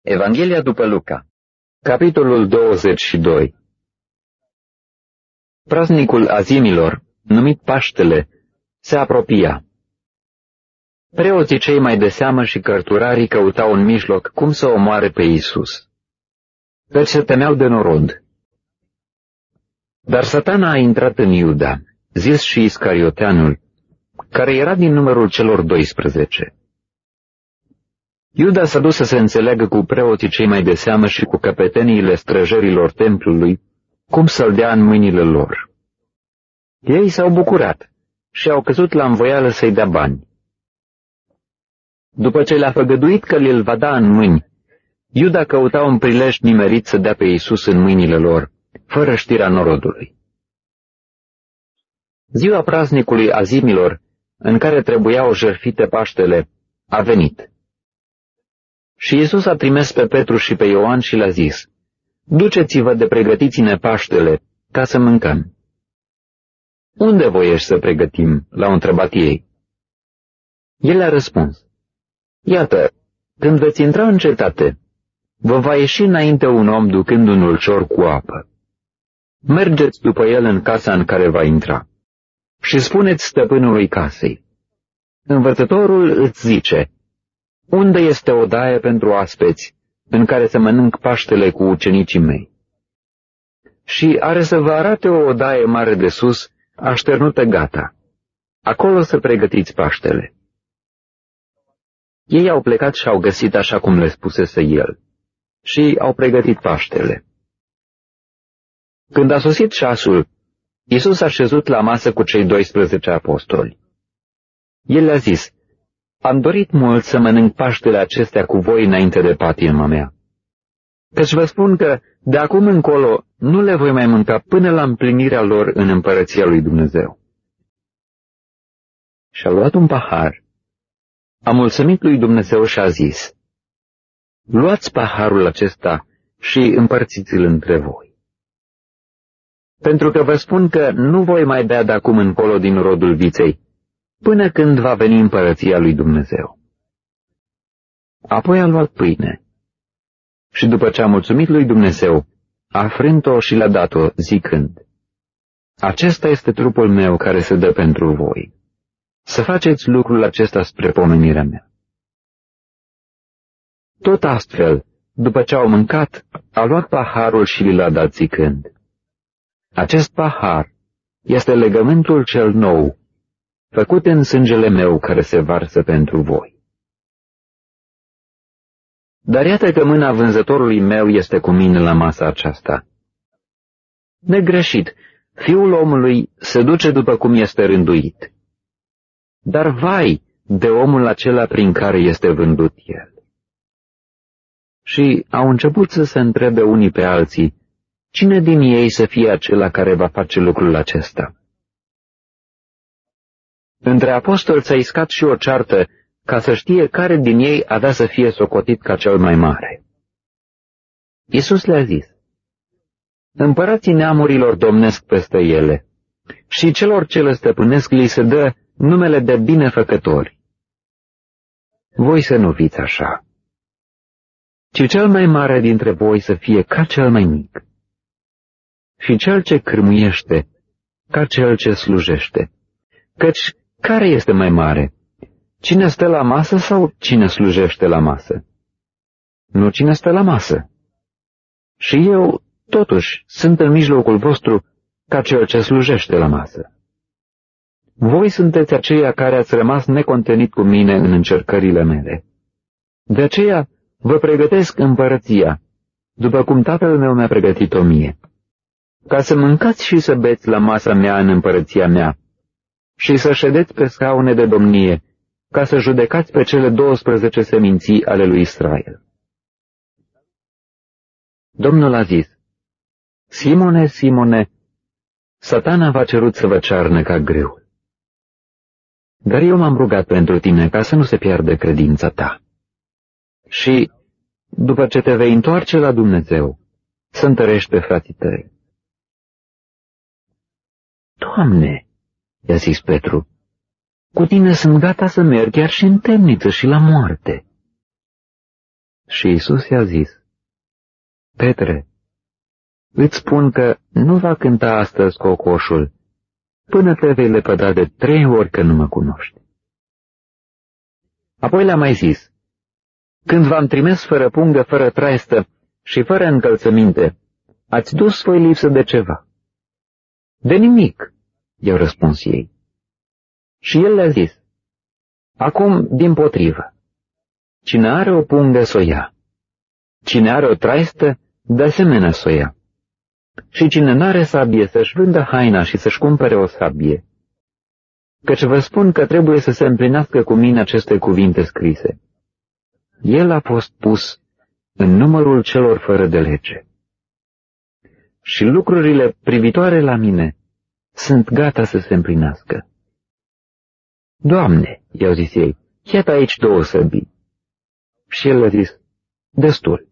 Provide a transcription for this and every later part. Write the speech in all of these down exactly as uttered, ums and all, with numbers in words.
Evanghelia după Luca, capitolul douăzeci și doi. Praznicul azimilor, numit Paștele, se apropia. Preoții cei mai de seamă și cărturarii căutau în mijloc cum să omoare pe Iisus, căci se temeau de norod. Dar Satana a intrat în Iuda, zis și Iscarioteanul, care era din numărul celor doisprezece. Iuda s-a dus să se înțeleagă cu preoții cei mai de seamă și cu căpeteniile străjerilor templului, cum să-l dea în mâinile lor. Ei s-au bucurat și au căzut la învoială să-i dea bani. După ce le-a făgăduit că îl va da în mâini, Iuda căuta un prilej nimerit să dea pe Iisus în mâinile lor, fără știrea norodului. Ziua praznicului azimilor, în care trebuiau jertfite Paștele, a venit. Și Iisus a trimis pe Petru și pe Ioan și le-a zis, duceți-vă de pregătiți-ne Paștele, ca să mâncăm. Unde voiești să pregătim? L-au întrebat ei. El a răspuns, iată, când veți intra în cetate, vă va ieși înainte un om ducând un ulcior cu apă. Mergeți după el în casa în care va intra și spuneți stăpânului casei, învățătorul îți zice, unde este o daie pentru aspeți, în care să mănânc Paștele cu ucenicii mei? Și are să vă arate o odaie mare de sus, așternută gata. Acolo să pregătiți Paștele. Ei au plecat și au găsit așa cum le spusese el, și au pregătit Paștele. Când a sosit ceasul, Iisus a șezut la masă cu cei doisprezece apostoli. El le-a zis, am dorit mult să mănânc Paștele acestea cu voi înainte de patima mea. Căci vă spun că, de acum încolo, nu le voi mai mânca până la împlinirea lor în împărăția lui Dumnezeu. Și-a luat un pahar, a mulțumit lui Dumnezeu și a zis, luați paharul acesta și împărțiți-l între voi. Pentru că vă spun că nu voi mai bea de acum încolo din rodul viței, până când va veni împărăția lui Dumnezeu. Apoi a luat pâine și după ce a mulțumit lui Dumnezeu, a frânt-o și le-a dat-o, zicând, acesta este trupul meu care se dă pentru voi. Să faceți lucrul acesta spre pomenirea mea. Tot astfel, după ce au mâncat, a luat paharul și li l-a dat zicând, acest pahar este legământul cel nou, făcut în sângele meu care se varsă pentru voi. Dar iată că mâna vânzătorului meu este cu mine la masa aceasta. Negreșit, fiul omului se duce după cum este rânduit. Dar vai de omul acela prin care este vândut el. Și au început să se întrebe unii pe alții, cine din ei să fie acela care va face lucrul acesta? Între apostoli s-a iscat și o ceartă ca să știe care din ei avea să fie socotit ca cel mai mare. Iisus le-a zis, împărații neamurilor domnesc peste ele și celor ce le stăpânesc li se dă numele de binefăcători. Voi să nu fiți așa, ci cel mai mare dintre voi să fie ca cel mai mic și cel ce cârmuiește ca cel ce slujește. Căci care este mai mare? Cine stă la masă sau cine slujește la masă? Nu cine stă la masă. Și eu, totuși, sunt în mijlocul vostru ca cel ce slujește la masă. Voi sunteți aceia care ați rămas necontenit cu mine în încercările mele. De aceea vă pregătesc împărăția, după cum Tatăl meu mi-a pregătit-o mie, ca să mâncați și să beți la masa mea în împărăția mea, și să ședeți pe scaune de domnie, ca să judecați pe cele douăsprezece seminții ale lui Israel. Domnul a zis, Simone, Simone, Satana v-a cerut să vă cearnă ca greul. Dar eu m-am rugat pentru tine ca să nu se piardă credința ta. Și, după ce te vei întoarce la Dumnezeu, să întărești pe frații tăi. Doamne, i-a zis Petru, cu tine sunt gata să merg chiar și în temniță și la moarte. Și Iisus i-a zis: Petre, îți spun că nu va cânta astăzi cocoșul, până te vei lepăda de trei ori că nu mă cunoști. Apoi le-a mai zis: Când v-am trimis fără pungă, fără traistă și fără încălțăminte, ați dus voi lipsă de ceva? De nimic, i-au răspuns ei. Și el le-a zis: Acum, dimpotrivă, cine are o pungă s-o ia, cine are o traistă, de asemenea s-o ia, și cine n-are sabie să-și vândă haina și să-și cumpere o sabie. Căci vă spun că trebuie să se împlinească cu mine aceste cuvinte scrise. El a fost pus în numărul celor fără de lege. Și lucrurile privitoare la mine sunt gata să se împlinească. Doamne, i-au zis ei, iată aici două săbii. Și el le-a zis: destul.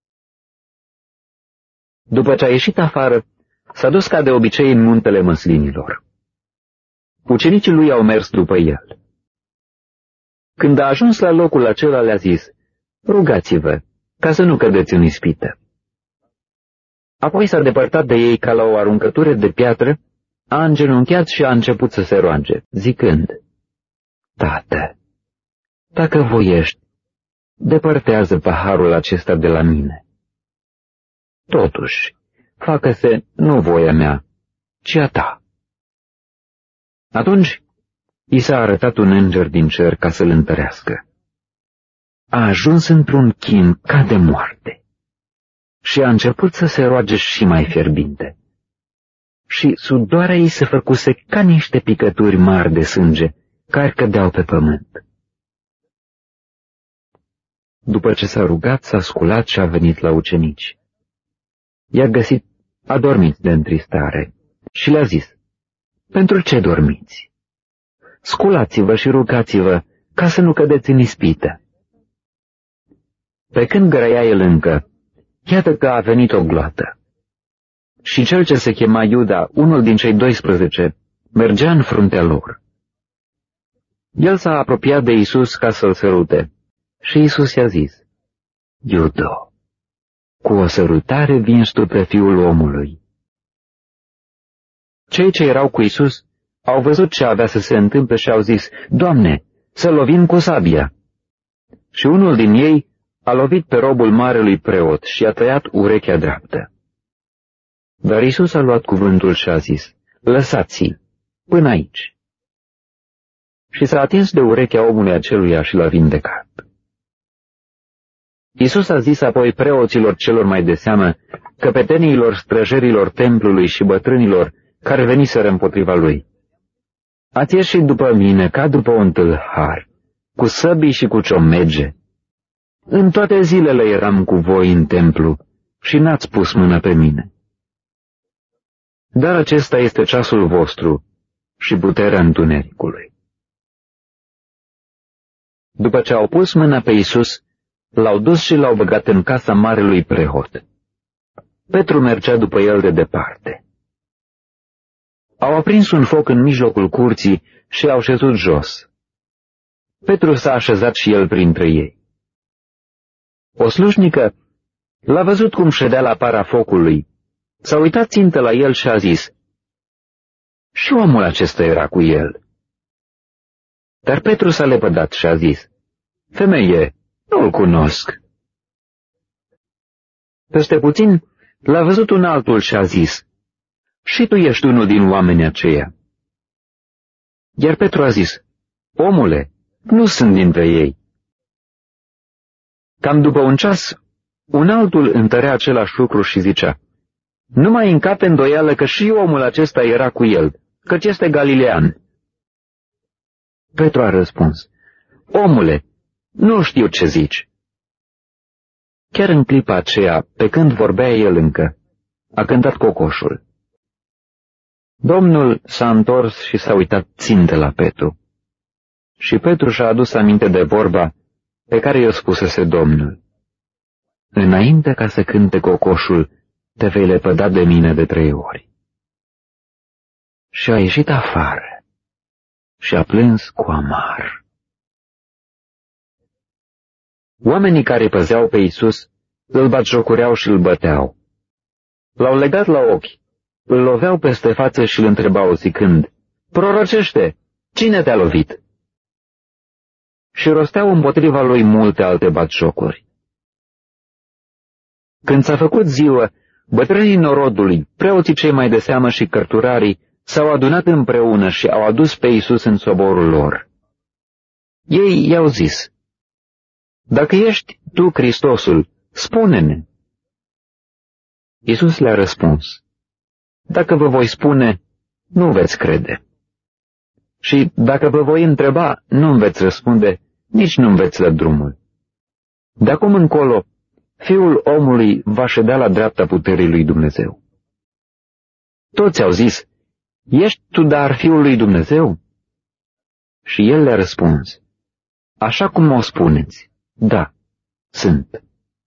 După ce a ieșit afară, s-a dus ca de obicei în muntele măslinilor. Ucenicii lui au mers după el. Când a ajuns la locul acela, le-a zis: rugați-vă, ca să nu cădeți în ispită. Apoi s-a depărtat de ei ca la o aruncătură de piatră, a îngenunchiat și a început să se roage, zicând: Tată, dacă voiești, depărtează paharul acesta de la mine. Totuși, facă-se nu voia mea, ci a ta. Atunci i s-a arătat un înger din cer ca să-l întărească. A ajuns într-un chin ca de moarte și a început să se roage și mai fierbinte. Și sudoarea ei se făcuse ca niște picături mari de sânge care cădeau pe pământ. După ce s-a rugat, s-a sculat și a venit la ucenici. I-a găsit adormiți de întristare și le-a zis: pentru ce dormiți? Sculați-vă și rugați-vă ca să nu cădeți în ispită. Pe când grăia el încă, iată că a venit o gloată. Și cel ce se chema Iuda, unul din cei doisprezece, mergea în fruntea lor. El s-a apropiat de Iisus ca să-l sărute și Iisus i-a zis: Iudo, cu o sărutare vinzi tu pe Fiul omului. Cei ce erau cu Iisus au văzut ce avea să se întâmple și au zis: Doamne, să lovim cu sabia. Și unul din ei a lovit pe robul marelui preot și a tăiat urechea dreaptă. Dar Iisus a luat cuvântul și a zis: lăsați-i, până aici. Și s-a atins de urechea omului aceluia și l-a vindecat. Iisus a zis apoi preoților celor mai de seamă, căpeteniilor străjerilor templului și bătrânilor care veniseră împotriva lui: ați ieșit după mine ca după un tâlhar, cu săbii și cu ciomege. În toate zilele eram cu voi în templu și n-ați pus mână pe mine. Dar acesta este ceasul vostru și puterea întunericului. După ce au pus mâna pe Iisus, l-au dus și l-au băgat în casa marelui preot. Petru mergea după el de departe. Au aprins un foc în mijlocul curții și au șezut jos. Petru s-a așezat și el printre ei. O slujnică l-a văzut cum ședea la para focului, s-a uitat țintă la el și a zis: și omul acesta era cu el. Dar Petru s-a lepădat și a zis: femeie, nu-l cunosc. Peste puțin l-a văzut un altul și a zis: și tu ești unul din oamenii aceia. Iar Petru a zis: omule, nu sunt dintre ei. Cam după un ceas, un altul întărea același lucru și zicea: nu mai încape îndoială că și omul acesta era cu el, căci este galilean. Petru a răspuns: omule, nu știu ce zici. Chiar în clipa aceea, pe când vorbea el încă, a cântat cocoșul. Domnul s-a întors și s-a uitat țintă la Petru. Și Petru și-a adus aminte de vorba pe care i-o spusese Domnul: înainte ca să cânte cocoșul, te vei lepăda de mine de trei ori. Și a ieșit afară și a plâns cu amar. Oamenii care îi păzeau pe Iisus îl batjocoreau și îl băteau. L-au legat la ochi, îl loveau peste față și îl întrebau zicând, prorocește, cine te-a lovit? Și rosteau împotriva lui multe alte batjocuri. Când s-a făcut ziua, bătrânii norodului, preoții cei mai de seamă și cărturarii, s-au adunat împreună și au adus pe Iisus în soborul lor. Ei i-au zis, dacă ești tu Hristosul, spune-ne. Iisus le-a răspuns, dacă vă voi spune, nu veți crede. Și dacă vă voi întreba, nu-mi veți răspunde, nici nu-mi veți da drumul. De acum încolo, Fiul omului va ședea la dreapta puterii lui Dumnezeu. Toți au zis, ești tu dar Fiul lui Dumnezeu? Și el le-a răspuns, așa cum o spuneți, da, sunt.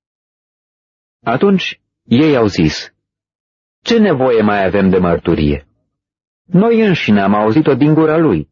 Atunci ei au zis, ce nevoie mai avem de mărturie? Noi înșine am auzit-o din gura lui.